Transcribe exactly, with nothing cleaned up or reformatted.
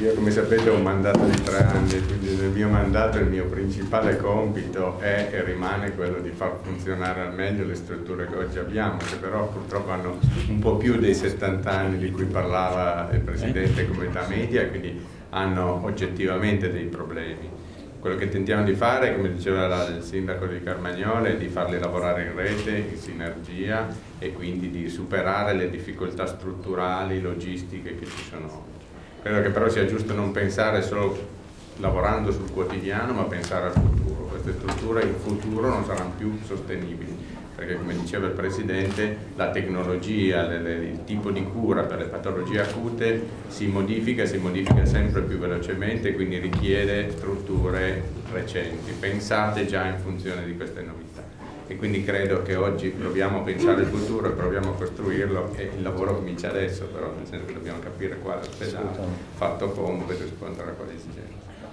Io, come sapete, ho un mandato di tre anni, quindi nel mio mandato il mio principale compito è e rimane quello di far funzionare al meglio le strutture che oggi abbiamo, che però purtroppo hanno un po' più dei settanta anni di cui parlava il Presidente come età media, quindi hanno oggettivamente dei problemi. Quello che tentiamo di fare, come diceva il Sindaco di Carmagnola, è di farli lavorare in rete, in sinergia e quindi di superare le difficoltà strutturali, logistiche che ci sono oggi. Credo che però sia giusto non pensare solo lavorando sul quotidiano, ma pensare al futuro. Queste strutture in futuro non saranno più sostenibili, perché come diceva il Presidente, la tecnologia, le, le, il tipo di cura per le patologie acute si modifica, si modifica sempre più velocemente, quindi richiede strutture recenti, pensate già in funzione di queste novità. E quindi credo che oggi proviamo a pensare al futuro e proviamo a costruirlo, e il lavoro comincia adesso, però nel senso che dobbiamo capire quale ospedale fatto come per rispondere a quale esigenza.